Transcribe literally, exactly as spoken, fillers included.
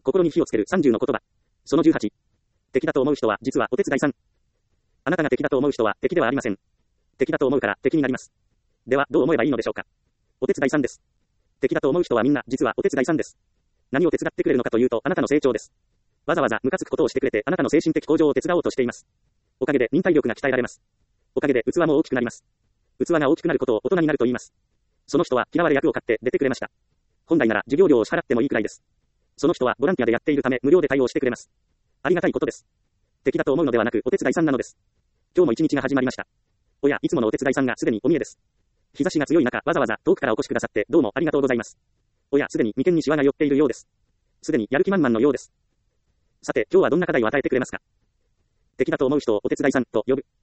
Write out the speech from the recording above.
心に火をつけるさんじゅうの言葉。そのじゅうはち。敵だと思う人は実はお手伝いさん。あなたが敵だと思う人は敵ではありません。敵だと思うから敵になります。ではどう思えばいいのでしょうか。お手伝いさんです。敵だと思う人はみんな実はお手伝いさんです。何を手伝ってくれるのかというとあなたの成長です。わざわざムカつくことをしてくれてあなたの精神的向上を手伝おうとしています。おかげで忍耐力が鍛えられます。おかげで器も大きくなります。器が大きくなることを大人になると言います。その人は嫌われ役を買って出てくれました。本来なら授業料を支払ってもいいくらいです。その人はボランティアでやっているため無料で対応してくれます。ありがたいことです。敵だと思うのではなくお手伝いさんなのです。今日も一日が始まりました。おや、いつものお手伝いさんがすでにお見えです。日差しが強い中、わざわざ遠くからお越しくださってどうもありがとうございます。おや、すでに眉間にシワが寄っているようです。すでにやる気満々のようです。さて、今日はどんな課題を与えてくれますか。敵だと思う人をお手伝いさんと呼ぶ。